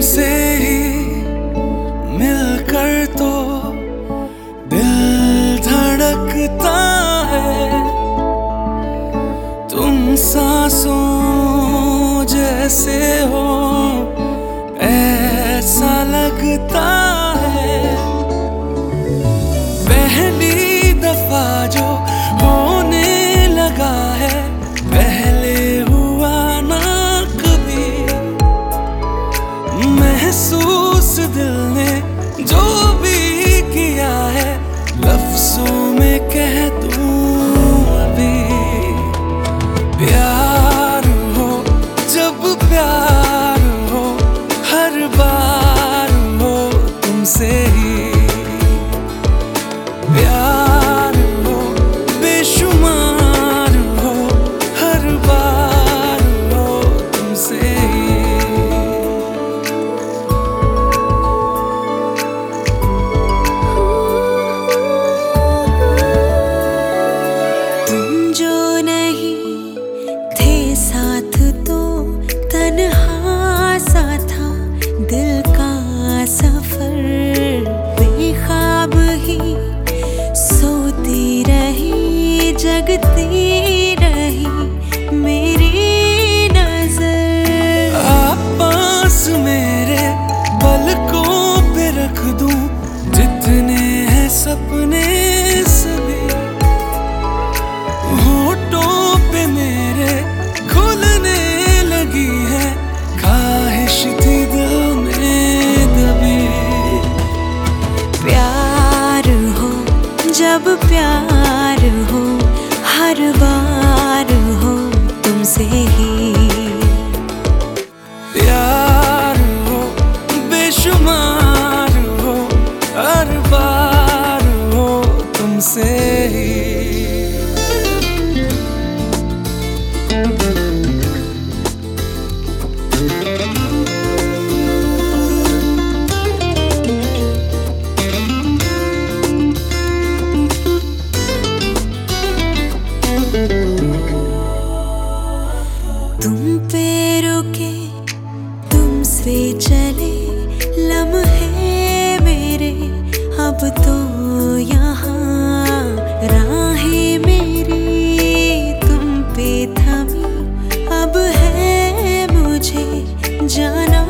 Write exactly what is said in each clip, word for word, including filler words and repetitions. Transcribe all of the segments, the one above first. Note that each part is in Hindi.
तुमसे ही मिलकर तो दिल धड़कता है। तुम सांसों जैसे हो ऐसा लगता है। पहली दफा जो होने लगा है, पहले हुआ ना कभी। महसूस दिल ने जो भी किया है, लफ्जों में कह दूं अभी। प्यार हो जब प्यार हो, हर बार हो तुमसे ही। प्यार हो बेशुमार हो, हर बार हो तुमसे ही। तुम जो नहीं थे साथ तो तन्हा सा था दिल का सफर। बेख्वाब ही सोती रही, जगती रही मेरी नजर। आप पास मेरे पलकों पे रख दूं जितने हैं सपने सभी। होठों पे मेरे खुलने लगी है ख्वाहिश थी दिल में दबी। प्यार हो जब प्यार हो, हर बार हो तुमसे ही। प्यार हो बेशुमार हो, हर बार हो तुमसे ही। तुम पे रुके तुमसे चले लम्हे मेरे, अब तो यहाँ राहें मेरी तुम पे थमी। अब है मुझे जाना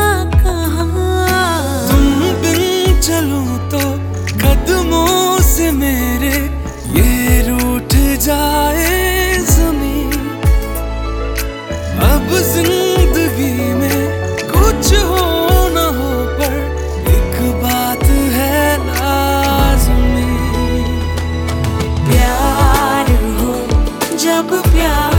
कहाँ। तुम बिन चलूं तो कदमों से मेरे ये रूठ जाए ज़मीं। अब जिंदगी में कुछ हो न हो, पर एक बात है लाज़मी। प्यार हो जब प्यार